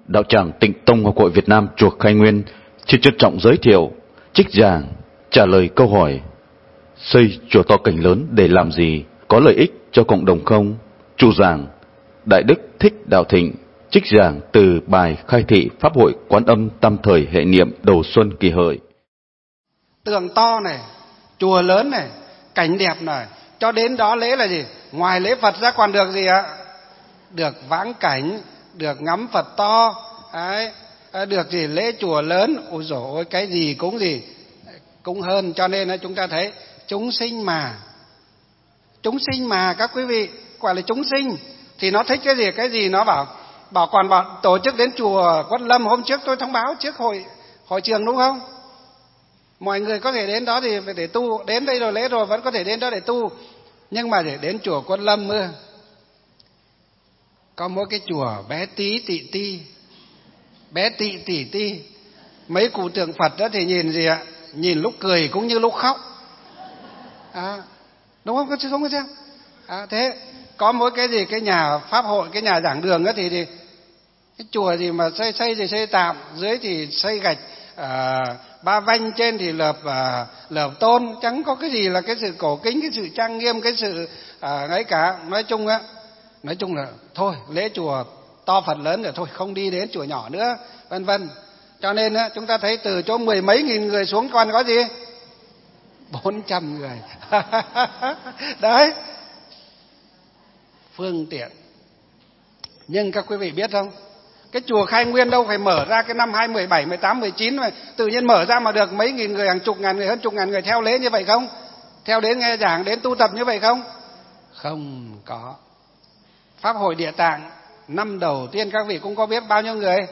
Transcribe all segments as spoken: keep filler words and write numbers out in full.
Đạo tràng Tịnh Tông Học hội Việt Nam chùa Khai Nguyên xin trân trọng giới thiệu, trích giảng, trả lời câu hỏi: xây chùa to cảnh lớn để làm gì? Có lợi ích cho cộng đồng không? Chủ giảng Đại Đức Thích Đạo Thịnh, trích giảng từ bài khai thị Pháp hội Quán Âm tam thời hệ niệm đầu xuân Kỷ Hợi. Tượng to này, chùa lớn này, cảnh đẹp này, cho đến đó lễ là gì? Ngoài lễ Phật ra còn được gì ạ? Được vãng cảnh, được ngắm Phật to, đấy, được gì? Lễ chùa lớn. Ôi dồi ôi, cái gì cũng gì cũng hơn. Cho nên chúng ta thấy chúng sinh mà, chúng sinh mà các quý vị, gọi là chúng sinh thì nó thích cái gì? Cái gì nó bảo bảo còn bảo tổ chức đến chùa Quất Lâm. Hôm trước tôi thông báo trước hội hội trường đúng không? Mọi người có thể đến đó thì phải để tu, đến đây rồi lễ rồi vẫn có thể đến đó để tu. Nhưng mà để đến chùa Quất Lâm ư, có mỗi cái chùa bé tí tị ti, bé tị tỉ ti. Mấy cụ tượng Phật đó thì nhìn gì ạ? Nhìn lúc cười cũng như lúc khóc, à, đúng không? Có chứ không có xem? À, thế có mỗi cái gì? Cái nhà pháp hội, cái nhà giảng đường đó thì, thì cái chùa gì mà xây xây thì xây tạm, dưới thì xây gạch à, ba vanh, trên thì lợp à, lợp tôn, chẳng có cái gì là cái sự cổ kính, cái sự trang nghiêm, cái sự à, ấy cả. Nói chung á, nói chung là thôi lễ chùa to Phật lớn rồi thôi, không đi đến chùa nhỏ nữa, vân vân. Cho nên á, chúng ta thấy từ chỗ mười mấy nghìn người xuống còn có gì? Bốn trăm người. Đấy, phương tiện. Nhưng các quý vị biết không, cái chùa Khai Nguyên đâu phải mở ra cái năm hai mười bảy, mười tám, mười chín mà tự nhiên mở ra mà được mấy nghìn người, hàng chục ngàn người, hơn chục ngàn người theo lễ như vậy không? Theo đến nghe giảng, đến tu tập như vậy không? Không có. Pháp hội Địa Tạng năm đầu tiên các vị cũng có biết bao nhiêu người?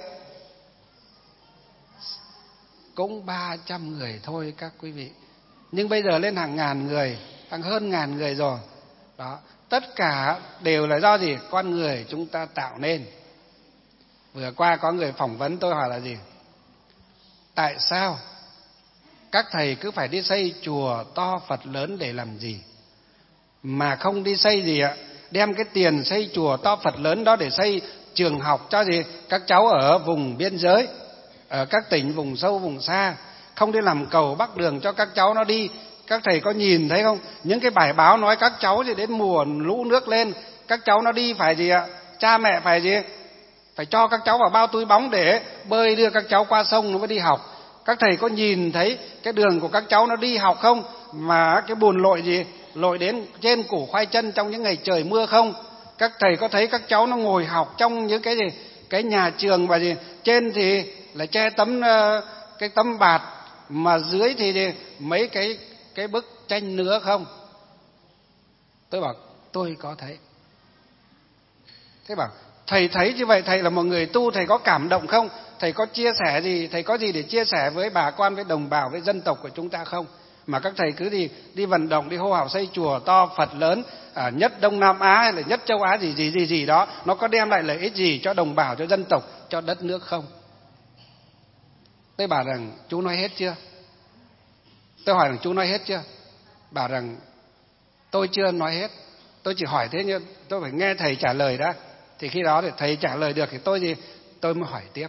Cũng ba trăm người thôi các quý vị. Nhưng bây giờ lên hàng ngàn người, hàng hơn ngàn người rồi. Đó, tất cả đều là do gì? Con người chúng ta tạo nên. Vừa qua có người phỏng vấn tôi hỏi là gì? Tại sao các thầy cứ phải đi xây chùa to Phật lớn để làm gì? Mà không đi xây gì ạ? Đem cái tiền xây chùa to Phật lớn đó để xây trường học cho gì? Các cháu ở vùng biên giới, ở các tỉnh vùng sâu vùng xa. Không đi làm cầu bắc đường cho các cháu nó đi. Các thầy có nhìn thấy không? Những cái bài báo nói các cháu gì đến mùa lũ nước lên, các cháu nó đi phải gì ạ? Cha mẹ phải gì? Phải cho các cháu vào bao túi bóng để bơi đưa các cháu qua sông nó mới đi học. Các thầy có nhìn thấy cái đường của các cháu nó đi học không? Mà cái bùn lội gì? Lội đến trên củ khoai chân trong những ngày trời mưa không? Các thầy có thấy các cháu nó ngồi học trong những cái gì? Cái nhà trường và gì? Trên thì là che tấm cái tấm bạt, mà dưới thì, thì mấy cái cái bức tranh nữa không? Tôi bảo tôi có thấy. Thế bảo thầy thấy như vậy, thầy là một người tu, thầy có cảm động không? Thầy có chia sẻ gì? Thầy có gì để chia sẻ với bà con, với đồng bào, với dân tộc của chúng ta không? Mà các thầy cứ đi đi vận động, đi hô hào xây chùa to Phật lớn à, nhất Đông Nam Á hay là nhất châu Á gì gì gì gì đó, nó có đem lại lợi ích gì cho đồng bào, cho dân tộc, cho đất nước không? Tôi bảo rằng chú nói hết chưa? Tôi hỏi rằng chú nói hết chưa? Bảo rằng tôi chưa nói hết, tôi chỉ hỏi thế, nhưng tôi phải nghe thầy trả lời đã. Thì khi đó thì thầy trả lời được thì tôi gì tôi mới hỏi tiếp.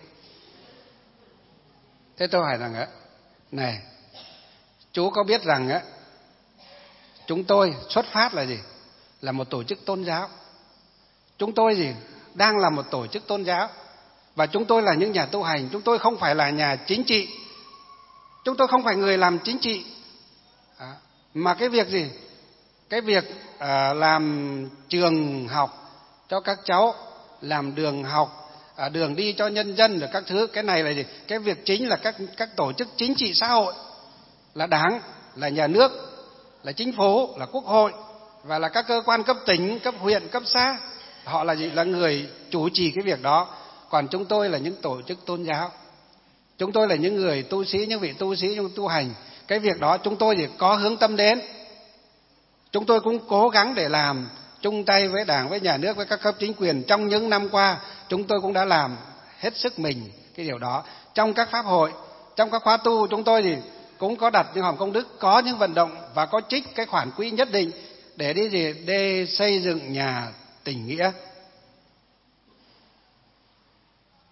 Thế tôi hỏi rằng á, này, chú có biết rằng á, chúng tôi xuất phát là gì? Là một tổ chức tôn giáo. Chúng tôi gì? Đang là một tổ chức tôn giáo. Và chúng tôi là những nhà tu hành. Chúng tôi không phải là nhà chính trị. Chúng tôi không phải người làm chính trị. À, mà cái việc gì? Cái việc à, làm trường học cho các cháu, làm đường học, à, đường đi cho nhân dân rồi các thứ. Cái này là gì? Cái việc chính là các, các tổ chức chính trị xã hội, là đảng, là nhà nước, là chính phủ, là quốc hội, và là các cơ quan cấp tỉnh, cấp huyện, cấp xã. Họ là gì? Là người chủ trì cái việc đó. Còn chúng tôi là những tổ chức tôn giáo. Chúng tôi là những người tu sĩ, những vị tu sĩ, những tu hành. Cái việc đó chúng tôi thì có hướng tâm đến. Chúng tôi cũng cố gắng để làm chung tay với Đảng, với nhà nước, với các cấp chính quyền. Trong những năm qua chúng tôi cũng đã làm hết sức mình cái điều đó. Trong các pháp hội, trong các khóa tu, chúng tôi thì cũng có đặt những hòm công đức, có những vận động và có trích cái khoản quỹ nhất định để đi gì? Để xây dựng nhà tình nghĩa.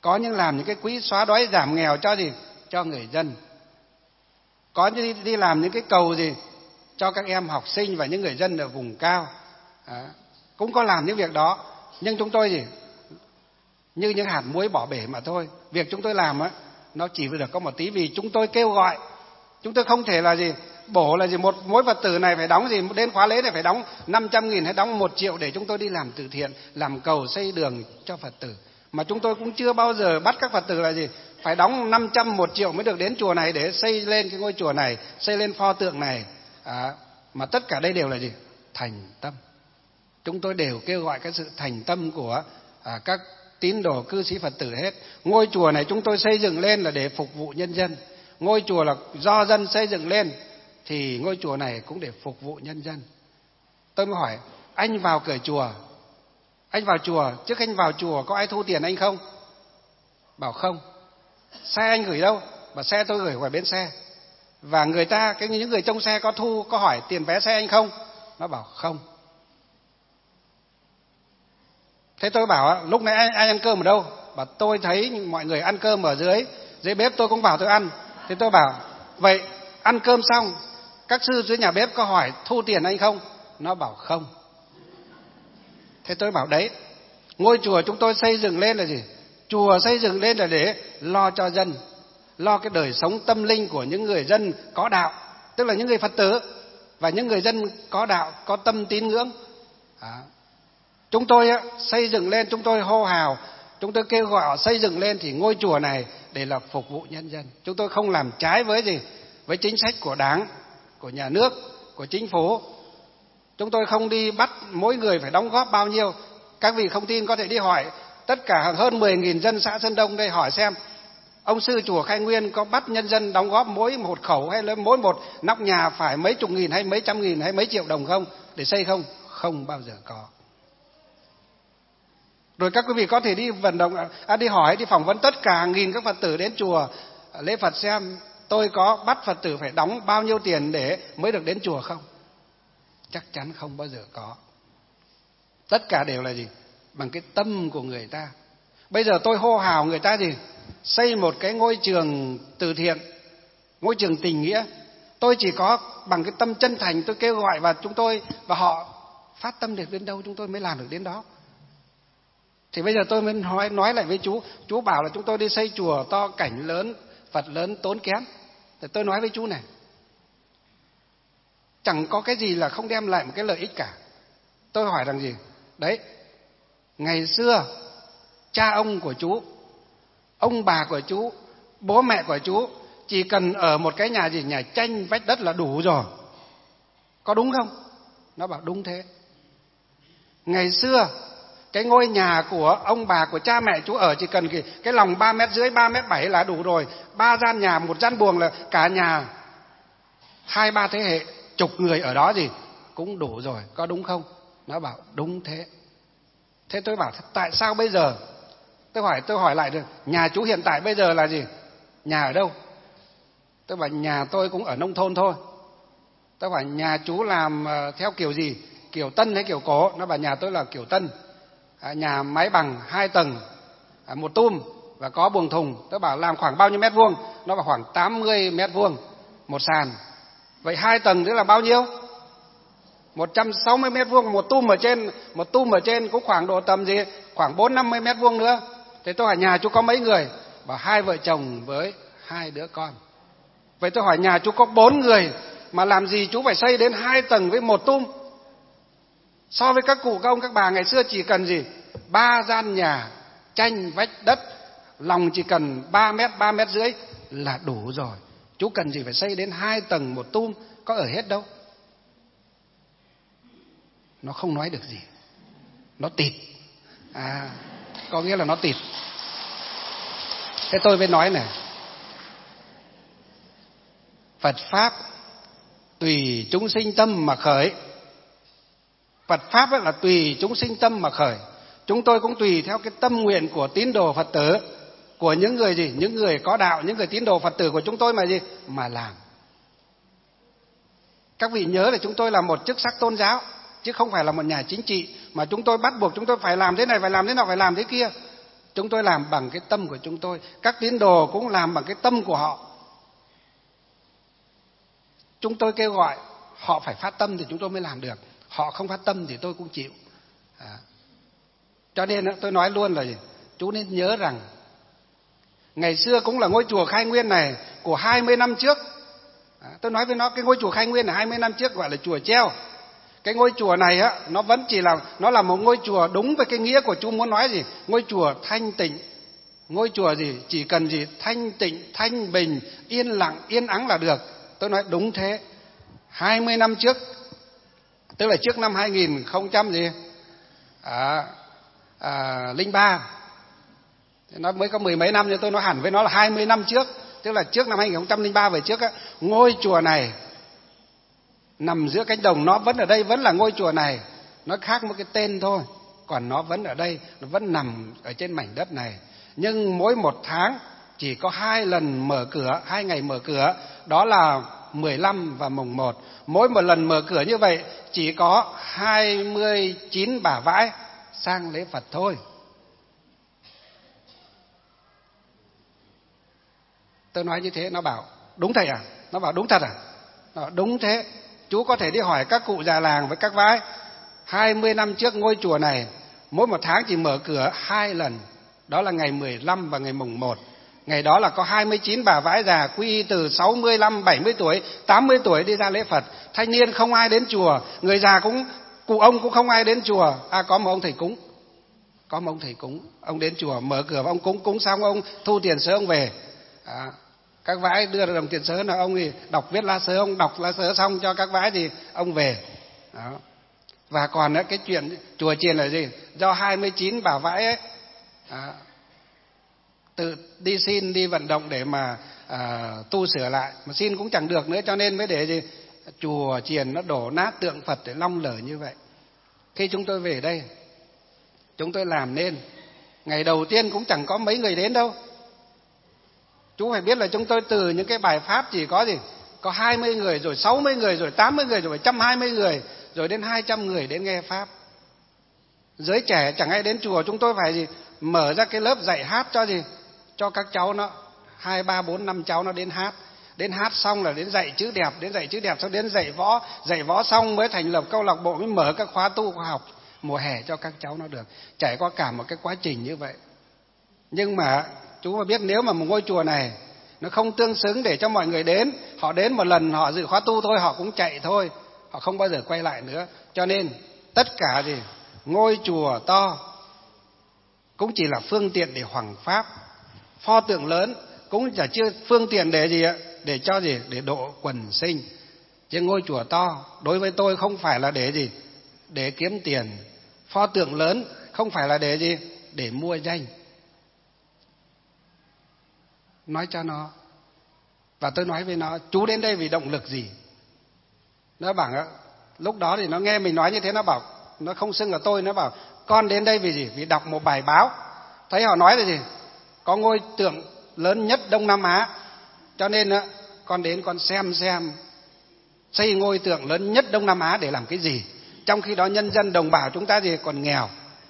có những làm những cái quỹ xóa đói giảm nghèo cho gì? Cho người dân. Có những đi, đi làm những cái cầu gì? Cho các em học sinh và những người dân ở vùng cao. À, cũng có làm những việc đó. Nhưng chúng tôi gì? Như những hạt muối bỏ bể mà thôi. Việc chúng tôi làm á, nó chỉ được có một tí, vì chúng tôi kêu gọi. Chúng tôi không thể là gì? Bổ là gì? Một mỗi Phật tử này phải đóng gì? Đến khóa lễ này phải đóng năm trăm nghìn hay đóng một triệu để chúng tôi đi làm từ thiện, làm cầu xây đường cho Phật tử. Mà chúng tôi cũng chưa bao giờ bắt các Phật tử là gì? Phải đóng năm trăm, một triệu mới được đến chùa này để xây lên cái ngôi chùa này, xây lên pho tượng này. À, mà tất cả đây đều là gì? Thành tâm. Chúng tôi đều kêu gọi cái sự thành tâm của à, các tín đồ cư sĩ Phật tử hết. Ngôi chùa này chúng tôi xây dựng lên là để phục vụ nhân dân. Ngôi chùa là do dân xây dựng lên, thì ngôi chùa này cũng để phục vụ nhân dân. Tôi mới hỏi, anh vào cửa chùa, anh vào chùa, trước anh vào chùa có ai thu tiền anh không? Bảo không. Xe anh gửi đâu? Bảo xe tôi gửi ngoài bến xe. Và người ta, cái những người trong xe có thu, có hỏi tiền vé xe anh không? Nó bảo không. Thế tôi bảo, lúc nãy anh, anh ăn cơm ở đâu? Bảo tôi thấy mọi người ăn cơm ở dưới, dưới bếp, tôi cũng vào tôi ăn. Thế tôi bảo, vậy ăn cơm xong, các sư dưới nhà bếp có hỏi thu tiền anh không? Nó bảo không. Thế tôi bảo đấy, ngôi chùa chúng tôi xây dựng lên là gì? Chùa xây dựng lên là để lo cho dân, lo cái đời sống tâm linh của những người dân có đạo, tức là những người Phật tử và những người dân có đạo, có tâm tín ngưỡng. À, chúng tôi á, xây dựng lên, chúng tôi hô hào, chúng tôi kêu gọi xây dựng lên thì ngôi chùa này để là phục vụ nhân dân. Chúng tôi không làm trái với gì? Với chính sách của Đảng, của nhà nước, của chính phủ. Chúng tôi không đi bắt mỗi người phải đóng góp bao nhiêu. Các vị không tin có thể đi hỏi tất cả hơn mười nghìn dân xã Sơn Đông đây, hỏi xem ông sư chùa Khai Nguyên có bắt nhân dân đóng góp mỗi một khẩu hay là mỗi một nóc nhà phải mấy chục nghìn hay mấy trăm nghìn hay mấy triệu đồng không để xây không? Không bao giờ có. Rồi các quý vị có thể đi vận động, à, đi hỏi, đi phỏng vấn tất cả hàng nghìn các Phật tử đến chùa lễ Phật xem tôi có bắt Phật tử phải đóng bao nhiêu tiền để mới được đến chùa không? Chắc chắn không bao giờ có. Tất cả đều là gì? Bằng cái tâm của người ta. Bây giờ tôi hô hào người ta gì? Xây một cái ngôi trường từ thiện, ngôi trường tình nghĩa. Tôi chỉ có bằng cái tâm chân thành tôi kêu gọi và chúng tôi và họ phát tâm được đến đâu chúng tôi mới làm được đến đó. Thì bây giờ tôi mới nói, nói lại với chú. Chú bảo là chúng tôi đi xây chùa to, cảnh lớn, Phật lớn, tốn kém. Thì tôi nói với chú này, chẳng có cái gì là không đem lại một cái lợi ích cả. Tôi hỏi rằng gì? Đấy, ngày xưa cha ông của chú, ông bà của chú, bố mẹ của chú chỉ cần ở một cái nhà gì? Nhà tranh vách đất là đủ rồi. Có đúng không? Nó bảo đúng thế. Ngày xưa cái ngôi nhà của ông bà, của cha mẹ chú ở chỉ cần cái, cái lòng ba mét rưỡi, ba mét bảy là đủ rồi. Ba gian nhà, một gian buồng là cả nhà hai ba thế hệ, chục người ở đó gì cũng đủ rồi. Có đúng không? Nó bảo đúng thế. Thế tôi bảo tại sao bây giờ? Tôi hỏi tôi hỏi lại được, nhà chú hiện tại bây giờ là gì? Nhà ở đâu? Tôi bảo nhà tôi cũng ở nông thôn thôi. Tôi hỏi nhà chú làm theo kiểu gì? Kiểu Tân hay kiểu cổ? Nó bảo nhà tôi là kiểu Tân. À, nhà mái bằng hai tầng, à, một tum và có buồng thùng. Tôi bảo làm khoảng bao nhiêu mét vuông? Nó bảo khoảng tám mươi mét vuông một sàn. Vậy hai tầng tức là bao nhiêu? một trăm sáu mươi mét vuông. Một tum ở trên, một tum ở trên cũng khoảng độ tầm gì? Khoảng bốn năm mươi mét vuông nữa. Thế tôi hỏi nhà chú có mấy người? Bảo hai vợ chồng với hai đứa con. Vậy tôi hỏi nhà chú có bốn người mà làm gì chú phải xây đến hai tầng với một tum? So với các cụ các ông các bà ngày xưa chỉ cần gì? Ba gian nhà, tranh vách đất, lòng chỉ cần ba mét, ba mét rưỡi là đủ rồi. Chú cần gì phải xây đến hai tầng một tum? Có ở hết đâu. Nó không nói được gì. Nó tịt. À, có nghĩa là nó tịt. Thế tôi mới nói này, Phật Pháp tùy chúng sinh tâm mà khởi. Phật Pháp là tùy chúng sinh tâm mà khởi. Chúng tôi cũng tùy theo cái tâm nguyện của tín đồ Phật tử, của những người gì? Những người có đạo, những người tín đồ Phật tử của chúng tôi mà gì? Mà làm. Các vị nhớ là chúng tôi là một chức sắc tôn giáo, chứ không phải là một nhà chính trị mà chúng tôi bắt buộc chúng tôi phải làm thế này, phải làm thế nào, phải làm thế kia. Chúng tôi làm bằng cái tâm của chúng tôi. Các tín đồ cũng làm bằng cái tâm của họ. Chúng tôi kêu gọi họ phải phát tâm thì chúng tôi mới làm được. Họ không phát tâm thì tôi cũng chịu. À. Cho nên tôi nói luôn là gì? Chú nên nhớ rằng ngày xưa cũng là ngôi chùa Khai Nguyên này của hai mươi năm trước. À, tôi nói với nó cái ngôi chùa Khai Nguyên là hai mươi năm trước gọi là chùa treo. Cái ngôi chùa này á, nó vẫn chỉ là nó là một ngôi chùa đúng với cái nghĩa của chú muốn nói gì? Ngôi chùa thanh tịnh. Ngôi chùa gì? Chỉ cần gì? Thanh tịnh, thanh bình, yên lặng, yên ắng là được. Tôi nói đúng thế. hai mươi năm trước, tức là trước năm hai nghìn không trăm gì? À, à, linh ba. Nó mới có mười mấy năm, nhưng tôi nói hẳn với nó là hai mươi năm trước. Tức là trước năm hai nghìn không trăm lẻ ba về trước á, ngôi chùa này nằm giữa cánh đồng, nó vẫn ở đây, vẫn là ngôi chùa này. Nó khác một cái tên thôi, còn nó vẫn ở đây, nó vẫn nằm ở trên mảnh đất này. Nhưng mỗi một tháng chỉ có hai lần mở cửa, hai ngày mở cửa, đó là mười lăm và mùng một. Mỗi một lần mở cửa như vậy chỉ có hai mươi chín bà vãi sang lễ Phật thôi. Tôi nói như thế, nó bảo đúng thầy à? Nó bảo đúng thật à? Nó bảo, đúng thế. Chú có thể đi hỏi các cụ già làng với các vãi. hai mươi năm trước ngôi chùa này mỗi một tháng chỉ mở cửa hai lần, đó là ngày mười lăm và ngày mùng một. Ngày đó là có hai mươi chín bà vãi già quy y từ sáu mươi lăm, bảy mươi tuổi, tám mươi tuổi đi ra lễ Phật. Thanh niên không ai đến chùa, người già cũng, cụ ông cũng không ai đến chùa. À, có một ông thầy cúng, có một ông thầy cúng, ông đến chùa mở cửa và ông cúng, cúng xong ông thu tiền sớ ông về. À, các vãi đưa đồng tiền sớ là ông thì đọc viết lá sớ, ông đọc lá sớ xong cho các vãi thì ông về. Đó. Và còn cái chuyện chùa chiền là gì? Do hai mươi chín bà vãi ấy, à, tự đi xin, đi vận động để mà à, tu sửa lại, mà xin cũng chẳng được nữa, cho nên mới để gì? Chùa chiền nó đổ nát tượng Phật để long lở như vậy. Khi chúng tôi về đây, chúng tôi làm nên ngày đầu tiên cũng chẳng có mấy người đến đâu. Chú phải biết là chúng tôi từ những cái bài pháp chỉ có gì? Có hai mươi người, rồi sáu mươi người, rồi tám mươi người, rồi một trăm hai mươi người, rồi đến hai trăm người đến nghe pháp. Giới trẻ chẳng ai đến chùa, chúng tôi phải gì? Mở ra cái lớp dạy hát cho gì? Cho các cháu nó, hai, ba, bốn, năm cháu nó đến hát. Đến hát xong là đến dạy chữ đẹp, đến dạy chữ đẹp xong đến dạy võ, dạy võ xong mới thành lập câu lạc bộ, mới mở các khóa tu khoa học mùa hè cho các cháu nó được. Trải qua cả một cái quá trình như vậy. Nhưng mà chú mà biết, nếu mà một ngôi chùa này nó không tương xứng để cho mọi người đến, họ đến một lần họ dự khóa tu thôi, họ cũng chạy thôi, họ không bao giờ quay lại nữa. Cho nên tất cả gì? Ngôi chùa to cũng chỉ là phương tiện để hoằng pháp, pho tượng lớn cũng chả chưa phương tiện để gì ạ? Để cho gì? Để độ quần sinh. Chứ ngôi chùa to đối với tôi không phải là để gì? Để kiếm tiền. Pho tượng lớn không phải là để gì? Để mua danh. Nói cho nó. Và tôi nói với nó, chú đến đây vì động lực gì? Nó bảo, lúc đó thì nó nghe mình nói như thế, nó bảo, nó không xưng là tôi, nó bảo con đến đây vì gì? Vì đọc một bài báo, thấy họ nói là gì? Có ngôi tượng lớn nhất Đông Nam Á, cho nên con đến con xem xem xây ngôi tượng lớn nhất Đông Nam Á để làm cái gì, trong khi đó nhân dân đồng bào chúng ta gì còn nghèo.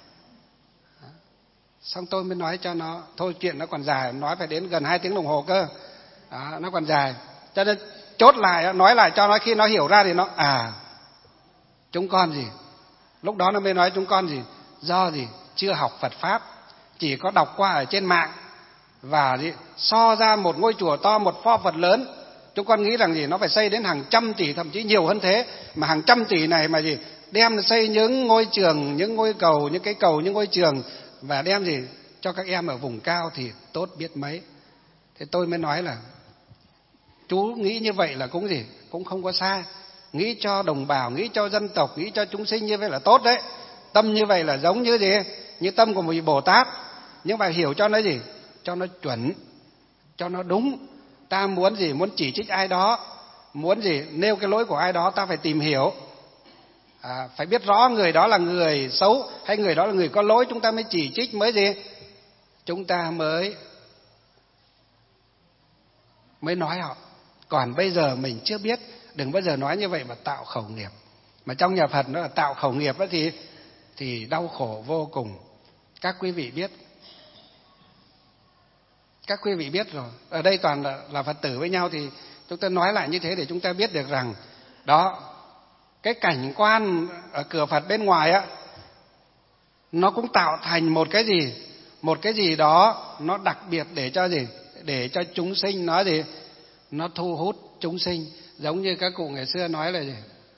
Xong tôi mới nói cho nó, thôi chuyện nó còn dài, nói phải đến gần hai tiếng đồng hồ cơ. Đó, nó còn dài, cho nên chốt lại, nói lại cho nó, khi nó hiểu ra thì nó à, chúng con gì, lúc đó nó mới nói chúng con gì, do gì chưa học Phật pháp, chỉ có đọc qua ở trên mạng và gì so ra một ngôi chùa to, một pho Phật lớn, chúng con nghĩ rằng gì nó phải xây đến hàng trăm tỷ, thậm chí nhiều hơn thế, mà hàng trăm tỷ này mà gì đem xây những ngôi trường, những ngôi cầu, những cái cầu, những ngôi trường, và đem gì cho các em ở vùng cao thì tốt biết mấy. Thế tôi mới nói là chú nghĩ như vậy là cũng gì cũng không có sai, nghĩ cho đồng bào, nghĩ cho dân tộc, nghĩ cho chúng sinh như vậy là tốt đấy. Tâm như vậy là giống như gì, như tâm của một vị Bồ Tát, nhưng mà hiểu cho nó gì, cho nó chuẩn, cho nó đúng. Ta muốn gì, muốn chỉ trích ai đó, muốn gì nêu cái lỗi của ai đó, ta phải tìm hiểu, à, phải biết rõ người đó là người xấu hay người đó là người có lỗi, chúng ta mới chỉ trích, mới gì chúng ta mới mới nói họ. Còn bây giờ mình chưa biết, đừng bao giờ nói như vậy mà tạo khẩu nghiệp. Mà trong nhà Phật nó là tạo khẩu nghiệp đó thì thì đau khổ vô cùng. Các quý vị biết, Các quý vị biết rồi, ở đây toàn là, là Phật tử với nhau thì chúng ta nói lại như thế để chúng ta biết được rằng đó, cái cảnh quan ở cửa Phật bên ngoài á, nó cũng tạo thành một cái gì, một cái gì đó nó đặc biệt để cho gì, để cho chúng sinh nó gì, nó thu hút chúng sinh. Giống như các cụ ngày xưa nói là gì,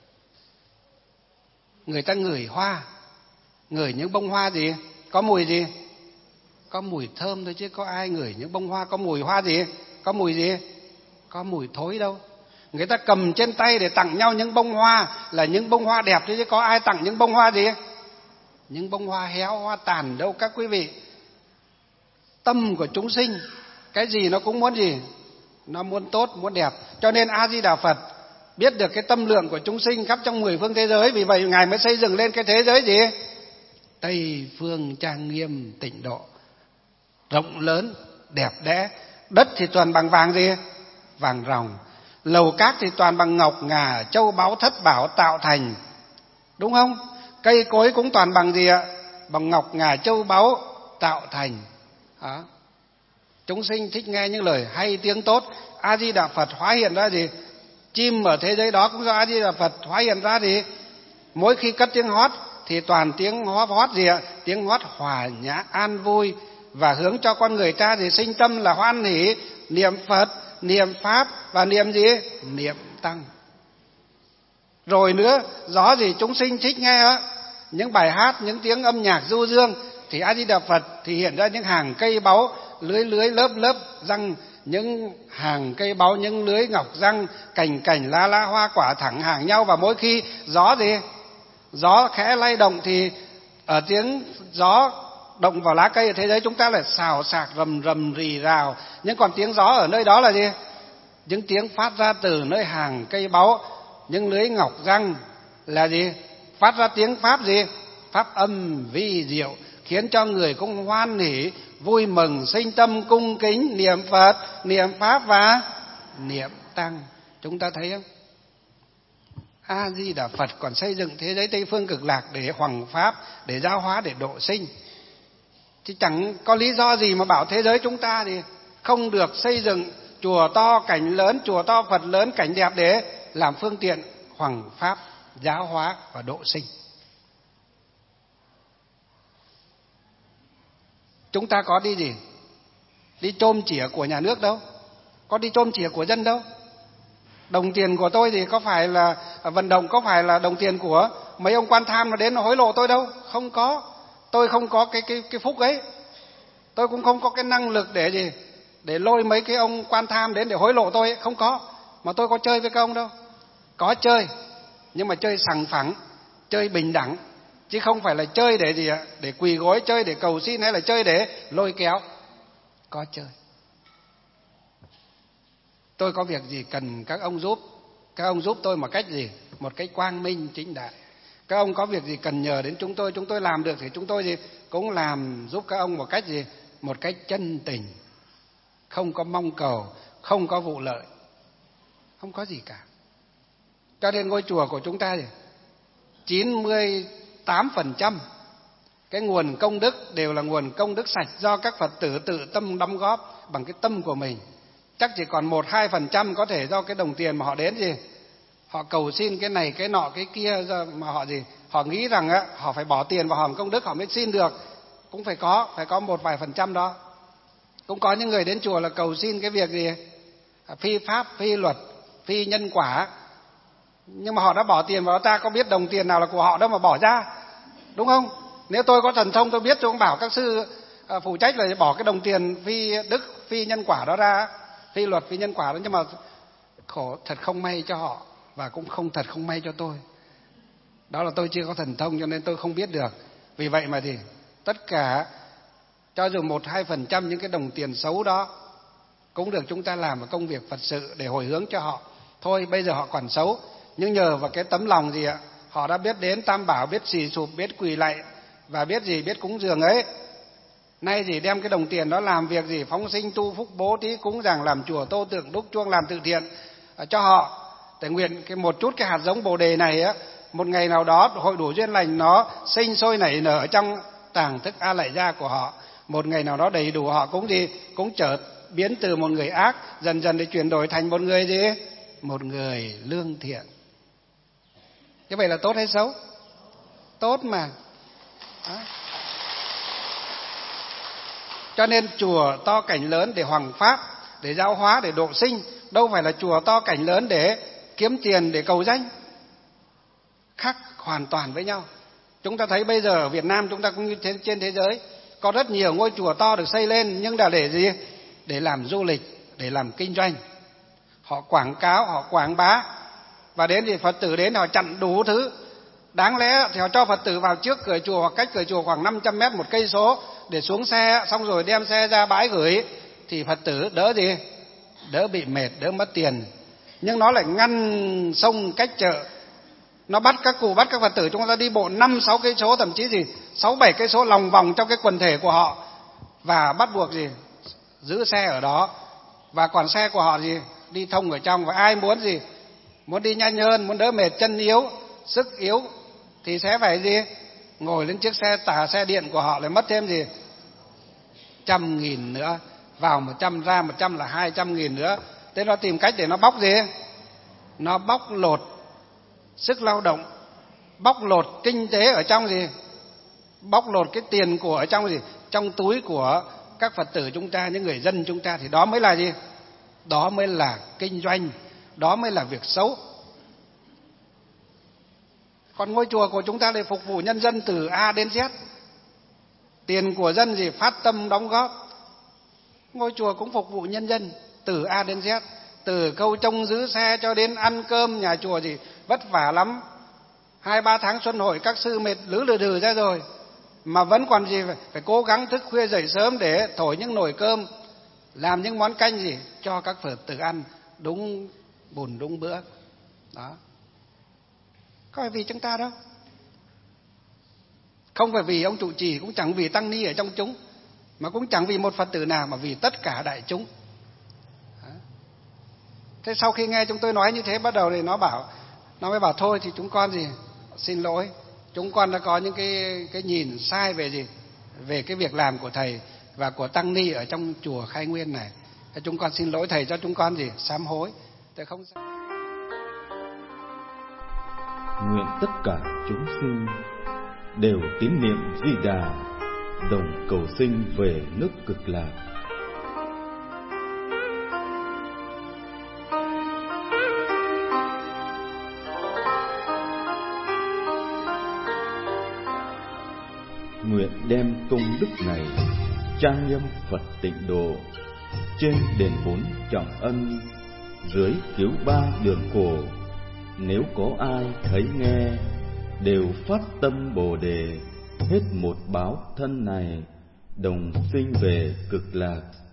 người ta ngửi hoa, ngửi những bông hoa gì, có mùi gì, có mùi thơm thôi, chứ có ai ngửi những bông hoa có mùi hoa gì, có mùi gì, có mùi thối đâu. Người ta cầm trên tay để tặng nhau những bông hoa là những bông hoa đẹp thôi, chứ có ai tặng những bông hoa gì, những bông hoa héo, hoa tàn đâu các quý vị. Tâm của chúng sinh cái gì nó cũng muốn gì, nó muốn tốt, muốn đẹp. Cho nên A Di Đà Phật biết được cái tâm lượng của chúng sinh khắp trong mười phương thế giới, vì vậy ngài mới xây dựng lên cái thế giới gì, Tây Phương trang nghiêm tịnh độ, rộng lớn đẹp đẽ. Đất thì toàn bằng vàng gì, vàng ròng. Lầu cát thì toàn bằng ngọc ngà châu báu thất bảo tạo thành, đúng không? Cây cối cũng toàn bằng gì ạ, bằng ngọc ngà châu báu tạo thành. Đó. Chúng sinh thích nghe những lời hay tiếng tốt. A Di Đà Phật hóa hiện ra gì, chim ở thế giới đó cũng do A Di Đà Phật hóa hiện ra gì. Mỗi khi cất tiếng hót thì toàn tiếng hót hót gì ạ, tiếng hót hòa nhã an vui, và hướng cho con người ta thì sinh tâm là hoan hỷ, niệm Phật, niệm Pháp và niệm gì, niệm Tăng. Rồi nữa, gió gì chúng sinh thích nghe á, những bài hát, những tiếng âm nhạc du dương, thì A Di Đà Phật thì hiện ra những hàng cây báu, lưới lưới lớp lớp răng, những hàng cây báu, những lưới ngọc răng, cành cành lá lá hoa quả thẳng hàng nhau. Và mỗi khi gió gì, gió khẽ lay động thì ở tiếng gió động vào lá cây ở thế giới chúng ta là xào xạc rầm rầm rì rào. Nhưng còn tiếng gió ở nơi đó là gì, những tiếng phát ra từ nơi hàng cây báu, những lưới ngọc răng là gì, phát ra tiếng pháp gì, pháp âm vi diệu, khiến cho người cũng hoan hỉ vui mừng, sinh tâm cung kính niệm Phật, niệm Pháp và niệm Tăng. Chúng ta thấy không, A Di Đà Phật còn xây dựng thế giới Tây Phương Cực Lạc để hoằng pháp, để giáo hóa, để độ sinh. Chứ chẳng có lý do gì mà bảo thế giới chúng ta thì không được xây dựng chùa to cảnh lớn, chùa to Phật lớn cảnh đẹp để làm phương tiện hoằng pháp, giáo hóa và độ sinh. Chúng ta có đi gì, đi chôm chỉa của nhà nước đâu, có đi chôm chỉa của dân đâu. Đồng tiền của tôi thì có phải là vận động, có phải là đồng tiền của mấy ông quan tham mà đến hối lộ tôi đâu, không có. Tôi không có cái cái cái phúc ấy, tôi cũng không có cái năng lực để gì, để lôi mấy cái ông quan tham đến để hối lộ tôi ấy. Không có. Mà tôi có chơi với các ông đâu, có chơi nhưng mà chơi sằng phẳng, chơi bình đẳng, chứ không phải là chơi để gì ạ, để quỳ gối, chơi để cầu xin, hay là chơi để lôi kéo. Có chơi. Tôi có việc gì cần các ông giúp, các ông giúp tôi một cách gì, một cách quang minh chính đại. Các ông có việc gì cần nhờ đến chúng tôi, chúng tôi làm được thì chúng tôi gì cũng làm giúp các ông một cách gì, một cách chân tình, không có mong cầu, không có vụ lợi, không có gì cả. Cho nên ngôi chùa của chúng ta gì, chín mươi tám phần trăm cái nguồn công đức đều là nguồn công đức sạch do các Phật tử tự tâm đóng góp bằng cái tâm của mình. Chắc chỉ còn một hai phần trăm có thể do cái đồng tiền mà họ đến gì, họ cầu xin cái này cái nọ cái kia, mà họ gì, họ nghĩ rằng á, họ phải bỏ tiền vào hòm công đức họ mới xin được. Cũng phải có, phải có một vài phần trăm đó. Cũng có những người đến chùa là cầu xin cái việc gì, phi pháp, phi luật, phi nhân quả, nhưng mà họ đã bỏ tiền vào, ta có biết đồng tiền nào là của họ đâu mà bỏ ra, đúng không? Nếu tôi có thần thông tôi biết, tôi cũng bảo các sư phụ trách là bỏ cái đồng tiền phi đức, phi nhân quả đó ra, phi luật, phi nhân quả đó. Nhưng mà khổ thật không may cho họ, và cũng không thật không may cho tôi. Đó là tôi chưa có thần thông cho nên tôi không biết được. Vì vậy mà thì tất cả, cho dù một hai phần trăm những cái đồng tiền xấu đó cũng được chúng ta làm một công việc Phật sự để hồi hướng cho họ. Thôi bây giờ họ còn xấu, nhưng nhờ vào cái tấm lòng gì ạ, họ đã biết đến Tam Bảo, biết xì sụp, biết quỳ lạy, và biết gì, biết cúng dường ấy. Nay gì đem cái đồng tiền đó làm việc gì, phóng sinh tu phúc, bố thí cúng dường, làm chùa tô tượng đúc chuông, làm từ thiện cho họ. Để nguyện cái một chút cái hạt giống Bồ đề này á, một ngày nào đó hội đủ duyên lành nó sinh sôi nảy nở trong tàng thức A Lại Gia của họ. Một ngày nào đó đầy đủ họ cũng gì, cũng trở biến từ một người ác dần dần để chuyển đổi thành một người gì? Một người lương thiện. Như vậy là tốt hay xấu? Tốt mà. Đó. Cho nên chùa to cảnh lớn để hoằng pháp, để giáo hóa, để độ sinh, đâu phải là chùa to cảnh lớn để kiếm tiền, để cầu danh. Khác hoàn toàn với nhau. Chúng ta thấy bây giờ ở Việt Nam, chúng ta cũng như trên thế giới, có rất nhiều ngôi chùa to được xây lên, nhưng là để gì? Để làm du lịch, để làm kinh doanh. Họ quảng cáo, họ quảng bá, và đến thì Phật tử đến họ chặn đủ thứ. Đáng lẽ thì họ cho Phật tử vào trước cửa chùa hoặc cách cửa chùa khoảng năm trăm mét, một cây số, để xuống xe, xong rồi đem xe ra bãi gửi, thì Phật tử đỡ gì? Đỡ bị mệt, đỡ mất tiền. Nhưng nó lại ngăn sông cách chợ. Nó bắt các cụ, bắt các Phật tử chúng ta đi bộ năm sáu cây số, thậm chí gì sáu bảy cây số lòng vòng trong cái quần thể của họ, và bắt buộc gì? Giữ xe ở đó. Và còn xe của họ gì? Đi thông ở trong. Và ai muốn gì? Muốn đi nhanh hơn, muốn đỡ mệt, chân yếu, sức yếu, thì sẽ phải gì? Ngồi lên chiếc xe tà, xe điện của họ, lại mất thêm gì? Trăm nghìn nữa. Vào một trăm ra một trăm là hai trăm nghìn nữa. Thế nó tìm cách để nó bóc gì? Nó bóc lột sức lao động, bóc lột kinh tế ở trong gì? Bóc lột cái tiền của ở trong gì? Trong túi của các Phật tử chúng ta, những người dân chúng ta. Thì đó mới là gì? Đó mới là kinh doanh, đó mới là việc xấu. Còn ngôi chùa của chúng ta để phục vụ nhân dân từ A đến Z. Tiền của dân gì? Phát tâm đóng góp. Ngôi chùa cũng phục vụ nhân dân từ A đến Z. Từ câu trông giữ xe cho đến ăn cơm nhà chùa gì vất vả lắm. Hai ba tháng xuân hội các sư mệt lứ lừ đừ ra rồi, mà vẫn còn gì phải, phải cố gắng thức khuya dậy sớm để thổi những nồi cơm, làm những món canh gì cho các Phật tử ăn đúng bùn đúng bữa. Đó. Có phải vì chúng ta đâu. Không phải vì ông trụ trì, cũng chẳng vì tăng ni ở trong chúng, mà cũng chẳng vì một Phật tử nào, mà vì tất cả đại chúng. Đó. Thế sau khi nghe chúng tôi nói như thế, bắt đầu thì nó bảo, nó mới bảo thôi thì chúng con gì, xin lỗi, chúng con đã có những cái cái nhìn sai về gì, về cái việc làm của thầy và của tăng ni ở trong chùa Khai Nguyên này. Thế chúng con xin lỗi thầy, cho chúng con gì sám hối. Thế không sao. Nguyện tất cả chúng sinh đều tín niệm Di Đà, đồng cầu sinh về nước Cực Lạc. Nguyện đem công đức này trang nghiêm Phật Tịnh Độ, trên đền bốn trọng ân, dưới kiếu ba đường cổ. Nếu có ai thấy nghe, đều phát tâm Bồ Đề, hết một báo thân này, đồng sinh về Cực Lạc.